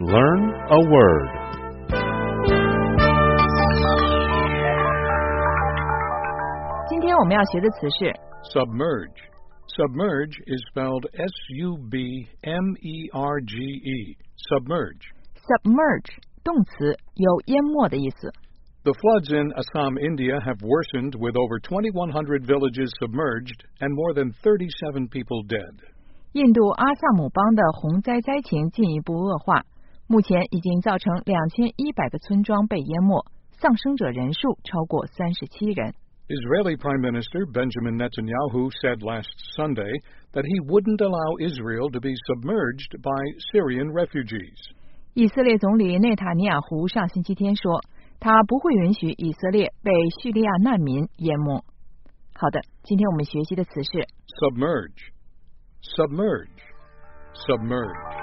Learn a word. Submerge. Submerge is spelled S-U-B-M-E-R-G-E. Submerge. Submerge 动词有淹没的意思。 The floods in Assam, India have worsened with over 2,100 villages submerged and more than 37 people dead. 印度阿萨姆邦的洪灾灾情进一步恶化，目前已经造成2100个村庄被淹没，丧生者人数超过37人。 Israeli Prime Minister Benjamin Netanyahu said last Sunday that he wouldn't allow Israel to be submerged by Syrian refugees. 以色列总理内塔尼亚胡上星期天说，他不会允许以色列被叙利亚难民淹没。好的，今天我们学习的词是 submerge, submerge, submerge.